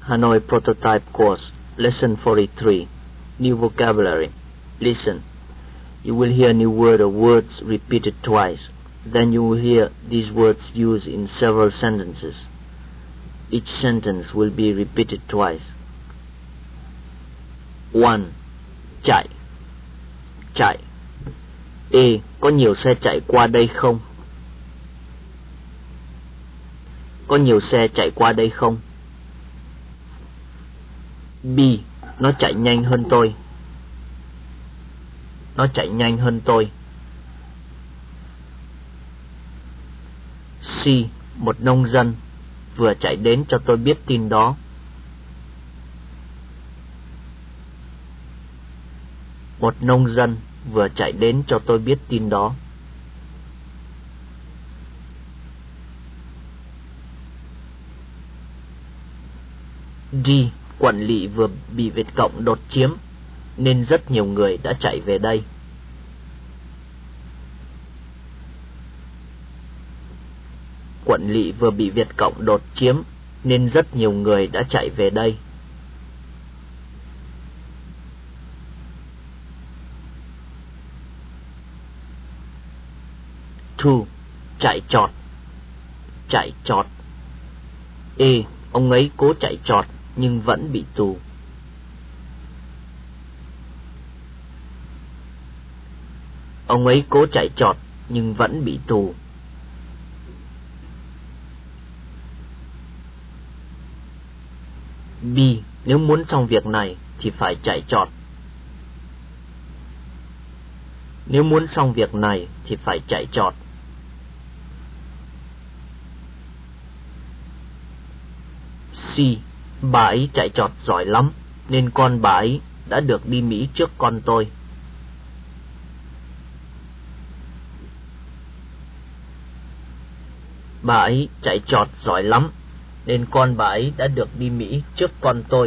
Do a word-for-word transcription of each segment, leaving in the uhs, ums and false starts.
Hanoi Prototype Course, Lesson forty-three, New Vocabulary. Listen. You will hear new word or words repeated twice. Then you will hear these words used in several sentences. Each sentence will be repeated twice. one. Chạy. Chạy. Ê, có nhiều xe chạy qua đây không? Có nhiều xe chạy qua đây không? B. Nó chạy nhanh hơn tôi. Nó chạy nhanh hơn tôi. C. Một nông dân vừa chạy đến cho tôi biết tin đó. Một nông dân vừa chạy đến cho tôi biết tin đó. D. Quận lỵ vừa bị Việt Cộng đột chiếm nên rất nhiều người đã chạy về đây. Quận lỵ vừa bị Việt Cộng đột chiếm nên rất nhiều người đã chạy về đây. hai. Chạy trọt. Chạy trọt. Ê, ông ấy cố chạy trọt nhưng vẫn bị tù. Ông ấy cố chạy trọt nhưng vẫn bị tù. B. Nếu muốn xong việc này thì phải chạy trọt. Nếu muốn xong việc này thì phải chạy trọt. C. Bà ấy chạy trọt giỏi lắm nên con bà ấy đã được đi Mỹ trước con tôi. Bà ấy chạy trọt giỏi lắm nên con bà ấy đã được đi Mỹ trước con tôi.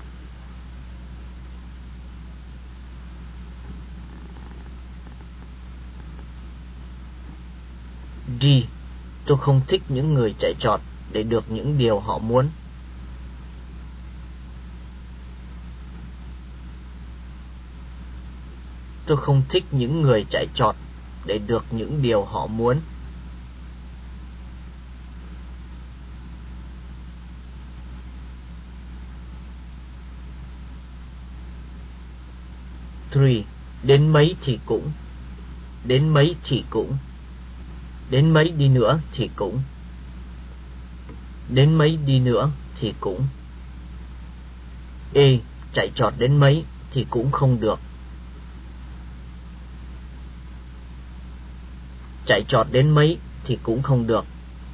D. Tôi không thích những người chạy trọt để được những điều họ muốn. Tôi không thích những người chạy trọt để được những điều họ muốn. ba. Đến mấy thì cũng. Đến mấy thì cũng. Đến mấy đi nữa thì cũng. Đến mấy đi nữa thì cũng. Ê, chạy trọt đến mấy thì cũng không được. Chạy trọt đến mấy thì cũng không được.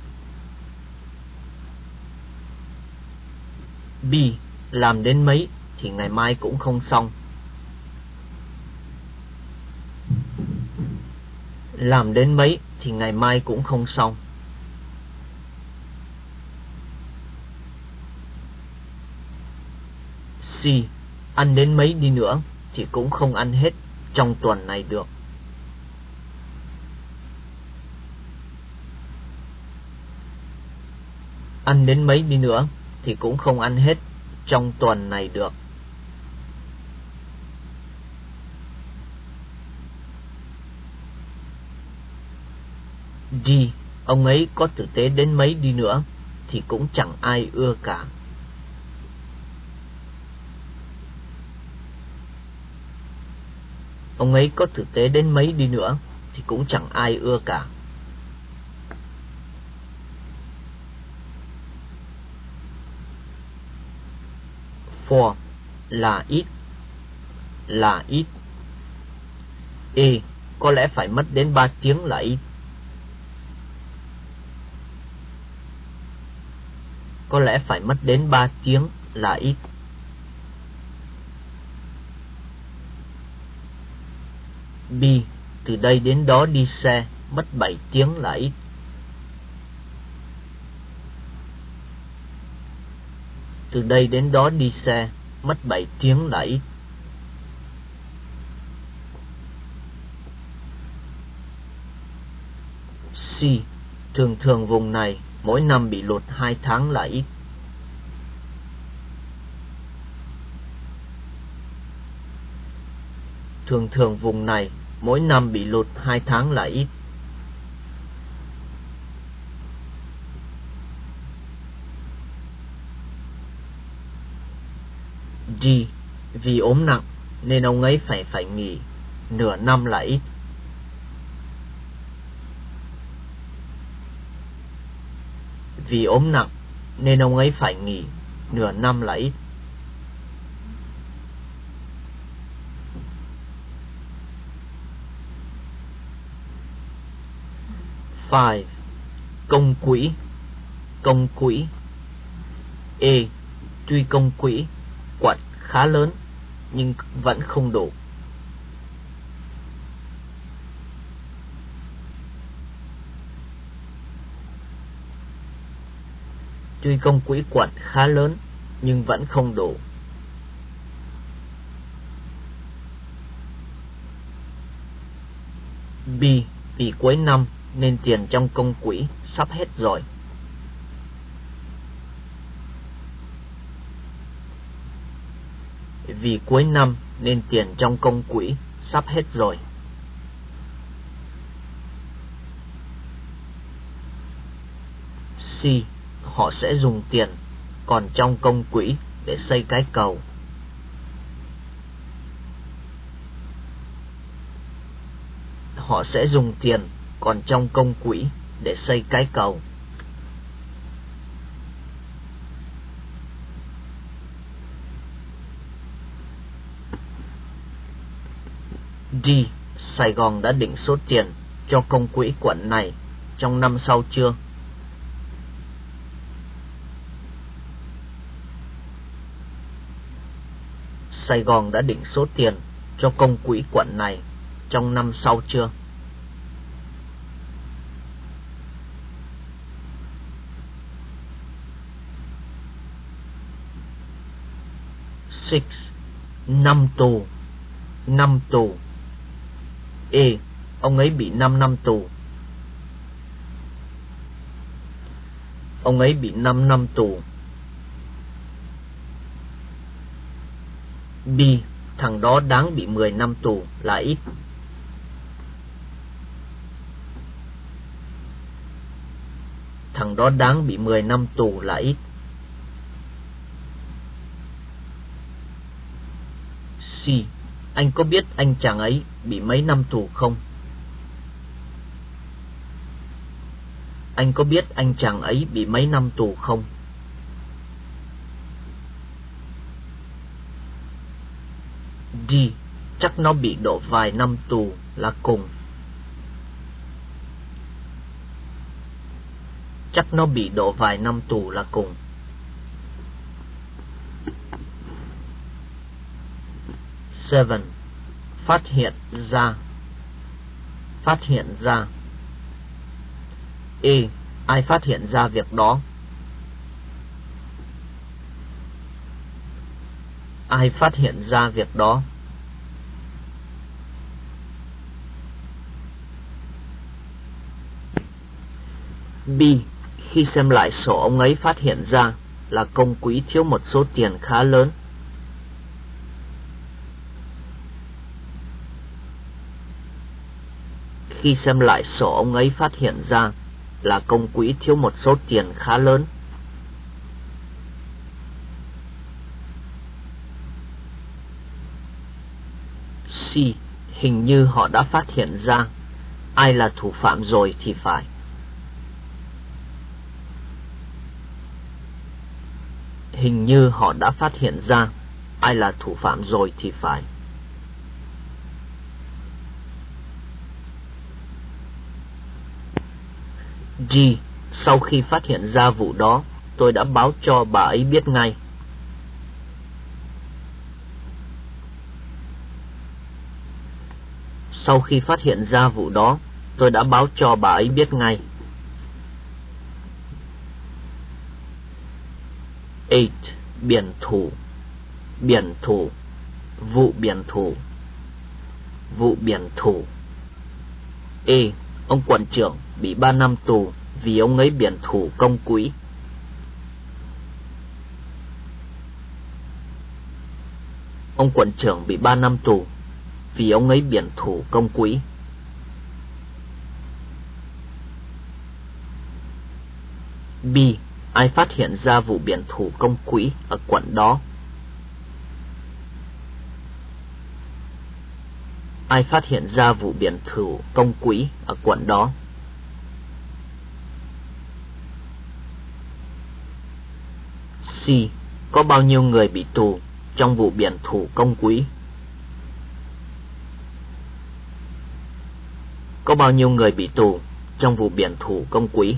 B. Làm đến mấy thì ngày mai cũng không xong. Làm đến mấy thì ngày mai cũng không xong. C. Ăn đến mấy đi nữa thì cũng không ăn hết trong tuần này được. Ăn đến mấy đi nữa thì cũng không ăn hết trong tuần này được. D. Ông ấy có tử tế đến mấy đi nữa thì cũng chẳng ai ưa cả. Ông ấy có tử tế đến mấy đi nữa thì cũng chẳng ai ưa cả. bốn. Là ít. Là ít. Ê, có lẽ phải mất đến ba tiếng là ít. Có lẽ phải mất đến ba tiếng là ít. B. Từ đây đến đó đi xe mất bảy tiếng là ít. Từ đây đến đó đi xe mất bảy tiếng là ít. C. Thường thường vùng này mỗi năm bị lụt hai tháng là ít. Thường thường vùng này mỗi năm bị lụt hai tháng là ít. D. Vì ốm nặng nên ông ấy phải phải nghỉ nửa năm là ít. Vì ốm nặng nên ông ấy phải nghỉ nửa năm là ít. Five. Công quỹ. Công quỹ. A. Tuy công quỹ quận khá lớn nhưng vẫn không đủ. Tuy công quỹ quận khá lớn nhưng vẫn không đủ. B. Vì cuối năm nên tiền trong công quỹ sắp hết rồi. Vì cuối năm nên tiền trong công quỹ sắp hết rồi. C. Họ sẽ dùng tiền còn trong công quỹ để xây cái cầu. Họ sẽ dùng tiền còn trong công quỹ để xây cái cầu. D. Sài Gòn đã định số tiền cho công quỹ quận này trong năm sau chưa? Sài Gòn đã định số tiền cho công quỹ quận này trong năm sau chưa? Six. Năm tù. Năm tù. A. Ông ấy bị năm năm tù. Ông ấy bị năm năm tù. B. Thằng đó đáng bị mười năm tù là ít. Thằng đó đáng bị mười năm tù là ít. C. Anh có biết anh chàng ấy bị mấy năm tù không? Anh có biết anh chàng ấy bị mấy năm tù không? D. Chắc nó bị độ vài năm tù là cùng. Chắc nó bị độ vài năm tù là cùng. Seven. Phát hiện ra. Phát hiện ra. A. Ai phát hiện ra việc đó? Ai phát hiện ra việc đó? B. Khi xem lại sổ, ông ấy phát hiện ra là công quỹ thiếu một số tiền khá lớn. Khi xem lại sổ, ông ấy phát hiện ra là công quỹ thiếu một số tiền khá lớn. C. Hình như họ đã phát hiện ra ai là thủ phạm rồi thì phải. Hình như họ đã phát hiện ra ai là thủ phạm rồi thì phải. G. Sau khi phát hiện ra vụ đó, tôi đã báo cho bà ấy biết ngay. Sau khi phát hiện ra vụ đó, tôi đã báo cho bà ấy biết ngay. Eight. Biển thủ. Biển thủ. Vụ biển thủ. Vụ biển thủ. A. Ông quận trưởng bị ba năm tù vì ông ấy biển thủ công quỹ. Ông quận trưởng bị ba năm tù vì ông ấy biển thủ công quỹ. B. Ai phát hiện ra vụ biển thủ công quỹ ở quận đó? Ai phát hiện ra vụ biển thủ công quỹ ở quận đó? C. Có bao nhiêu người bị tù trong vụ biển thủ công quỹ? Có bao nhiêu người bị tù trong vụ biển thủ công quỹ?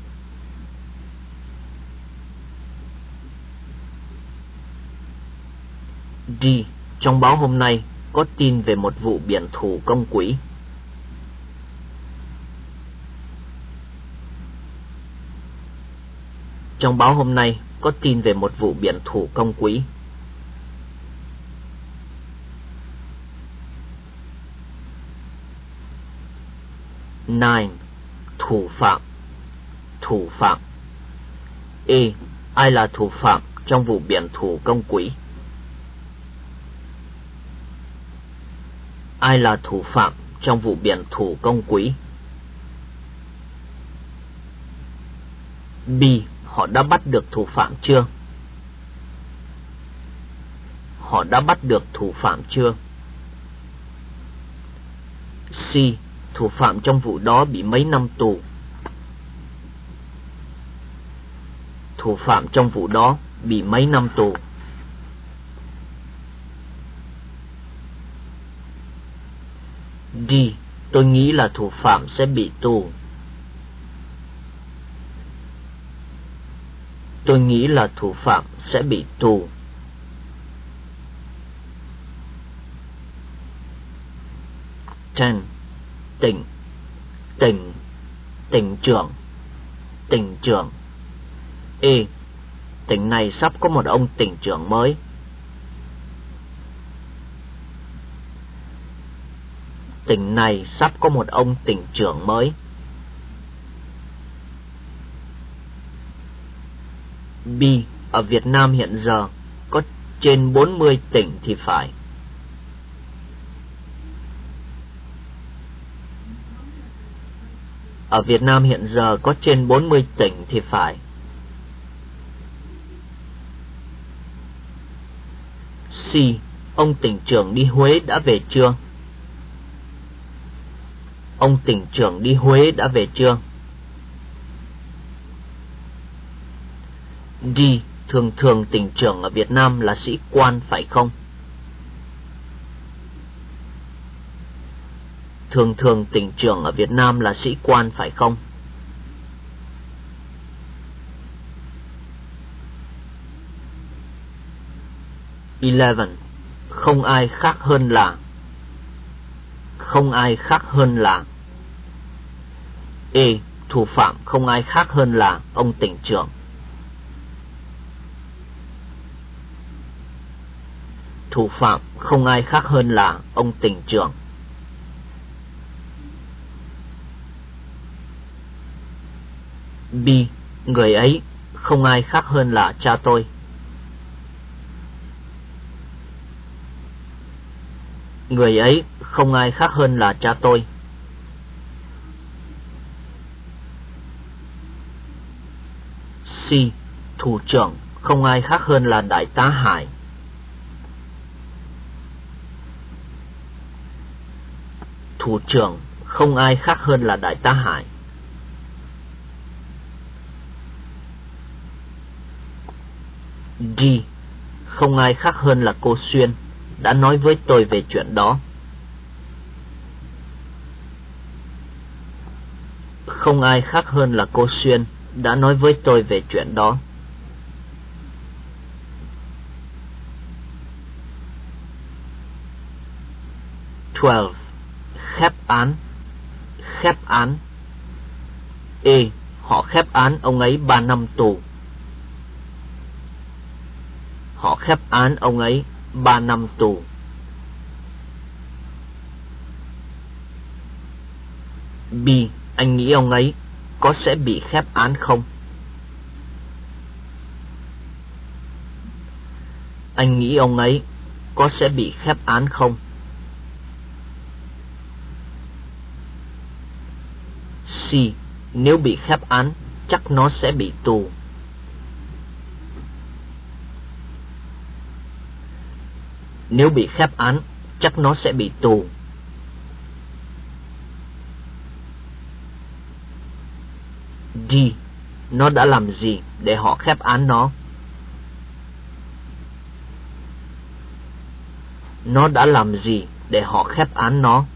D. Trong báo hôm nay có tin về một vụ biển thủ công quỹ. Trong báo hôm nay có tin về một vụ biển thủ công quỹ. Nine. Thủ phạm. Thủ phạm. A. Ai là thủ phạm trong vụ biển thủ công quỹ? Ai là thủ phạm trong vụ biển thủ công quỹ? B. Họ đã bắt được thủ phạm chưa? Họ đã bắt được thủ phạm chưa? C. Thủ phạm trong vụ đó bị mấy năm tù? Thủ phạm trong vụ đó bị mấy năm tù? D. Tôi nghĩ là thủ phạm sẽ bị tù. Tôi nghĩ là thủ phạm sẽ bị tù. Ten. Tỉnh. Tỉnh. Tỉnh trưởng. Tỉnh trưởng. A. Tỉnh này sắp có một ông tỉnh trưởng mới. Tỉnh này sắp có một ông tỉnh trưởng mới. B. Ở Việt Nam hiện giờ có trên bốn mươi tỉnh thì phải. Ở Việt Nam hiện giờ có trên bốn mươi tỉnh thì phải. C. Ông tỉnh trưởng đi Huế đã về chưa? Ông tỉnh trưởng đi Huế đã về chưa? D. Thường thường tỉnh trưởng ở Việt Nam là sĩ quan phải không? Thường thường tỉnh trưởng ở Việt Nam là sĩ quan phải không? Eleven. Không ai khác hơn là. Không ai khác hơn là. A. Thủ phạm không ai khác hơn là ông tỉnh trưởng. Thủ phạm không ai khác hơn là ông tỉnh trưởng. B. Người ấy không ai khác hơn là cha tôi. Người ấy không ai khác hơn là cha tôi. C. Thủ trưởng không ai khác hơn là đại tá Hải. Thủ trưởng không ai khác hơn là đại tá Hải. D. Không ai khác hơn là cô Xuyên đã nói với tôi về chuyện đó. Không ai khác hơn là cô Xuyên đã nói với tôi về chuyện đó. Twelve. Khép án. Khép án. A. Họ khép án ông ấy ba năm tù. Họ khép án ông ấy ba năm tù. B. Anh nghĩ ông ấy có sẽ bị khép án không? Anh nghĩ ông ấy có sẽ bị khép án không? C. Nếu bị khép án, chắc nó sẽ bị tù. Nếu bị khép án, chắc nó sẽ bị tù. D. Nó đã làm gì để họ khép án nó? Nó đã làm gì để họ khép án nó?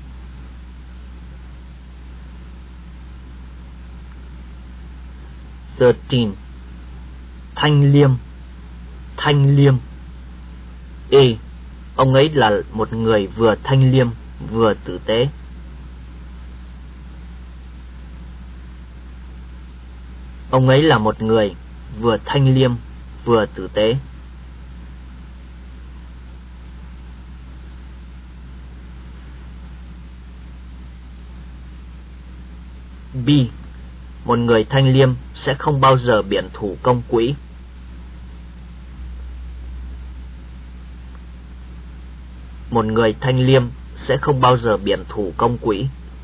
thirteen. Thanh liêm. Thanh liêm. A. Ông ấy là một người vừa thanh liêm vừa tử tế. Ông ấy là một người vừa thanh liêm vừa tử tế. B. Một người thanh liêm sẽ không bao giờ biển thủ công quỹ. Một người thanh liêm sẽ không bao giờ biển thủ công quỹ.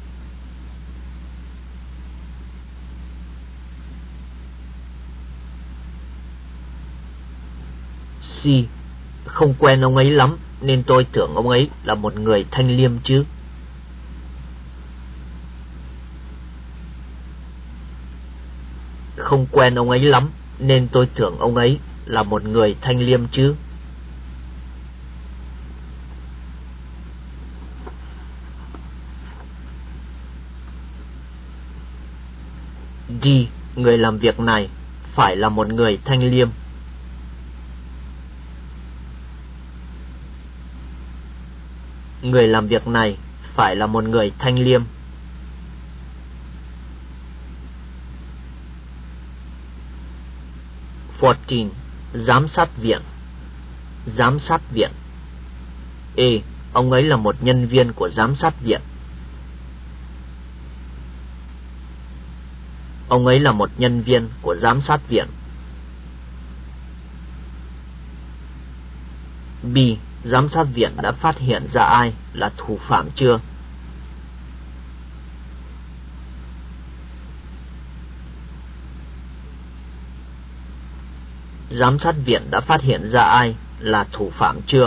C. Không quen ông ấy lắm nên tôi tưởng ông ấy là một người thanh liêm chứ. Không quen ông ấy lắm nên tôi tưởng ông ấy là một người thanh liêm chứ. D. Người làm việc này phải là một người thanh liêm. Người làm việc này phải là một người thanh liêm. fourteen. Giám sát viện. Giám sát viện. A. Ông ấy là một nhân viên của giám sát viện. Ông ấy là một nhân viên của giám sát viện. B. Giám sát viện đã phát hiện ra ai là thủ phạm chưa? Giám sát viện đã phát hiện ra ai là thủ phạm chưa?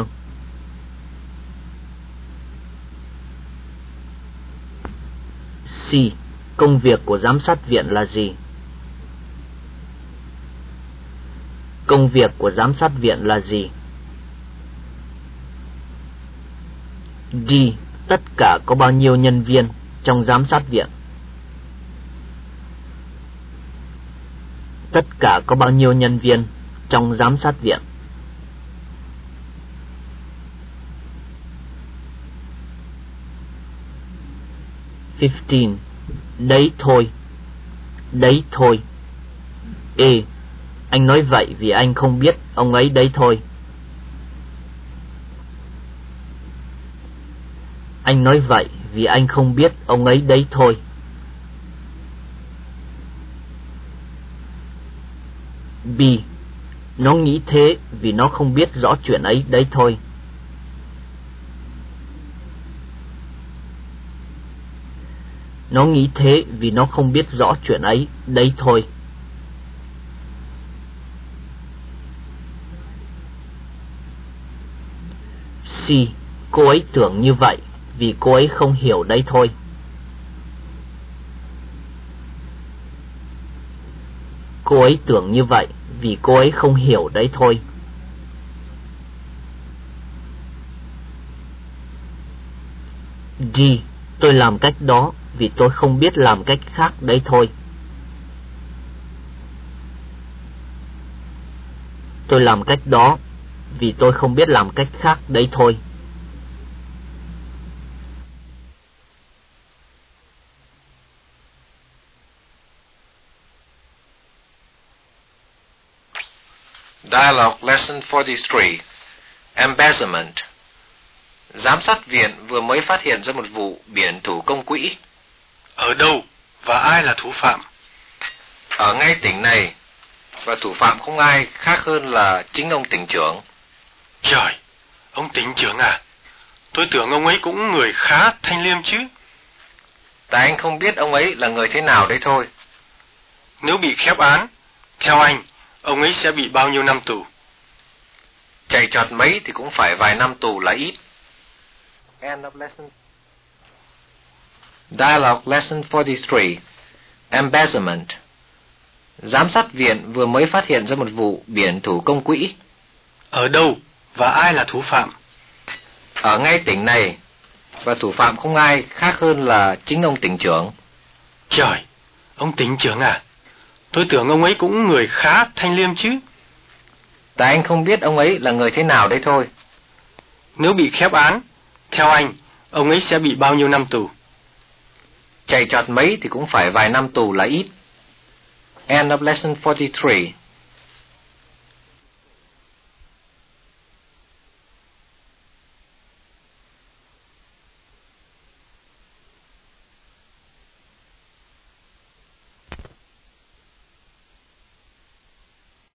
C. Công việc của giám sát viện là gì? Công việc của giám sát viện là gì? D. Tất cả có bao nhiêu nhân viên trong giám sát viện? Tất cả có bao nhiêu nhân viên trong giám sát viện? fifteen. Đấy thôi. Đấy thôi. A. Anh nói vậy vì anh không biết ông ấy đấy thôi. Anh nói vậy vì anh không biết ông ấy đấy thôi. B. Nó nghĩ thế vì nó không biết rõ chuyện ấy đấy thôi. Nó nghĩ thế vì nó không biết rõ chuyện ấy đấy thôi. C. Cô ấy tưởng như vậy vì cô ấy không hiểu đấy thôi. Cô ấy tưởng như vậy vì cô ấy không hiểu đấy thôi. D. Tôi làm cách đó vì tôi không biết làm cách khác đấy thôi. Tôi làm cách đó vì tôi không biết làm cách khác đấy thôi. Dialogue Lesson forty-three. Embezzlement. Giám sát viện vừa mới phát hiện ra một vụ biển thủ công quỹ. Ở đâu và ai là thủ phạm? Ở ngay tỉnh này, và thủ phạm không ai khác hơn là chính ông tỉnh trưởng. Trời, ông tỉnh trưởng à? Tôi tưởng ông ấy cũng người khá thanh liêm chứ. Tại anh không biết ông ấy là người thế nào đấy thôi. Nếu bị khép án, theo anh, ông ấy sẽ bị bao nhiêu năm tù? Chạy trọt mấy thì cũng phải vài năm tù là ít. End of lesson. Dialogue Lesson forty-three. Embezzlement. Giám sát viện vừa mới phát hiện ra một vụ biển thủ công quỹ. Ở đâu và ai là thủ phạm? Ở ngay tỉnh này, và thủ phạm không ai khác hơn là chính ông tỉnh trưởng. Trời, ông tỉnh trưởng à? Tôi tưởng ông ấy cũng người khá thanh liêm chứ. Tại anh không biết ông ấy là người thế nào đấy thôi. Nếu bị khép án, theo anh, ông ấy sẽ bị bao nhiêu năm tù? Chạy trọt mấy thì cũng phải vài năm tù là ít. End of lesson forty-three.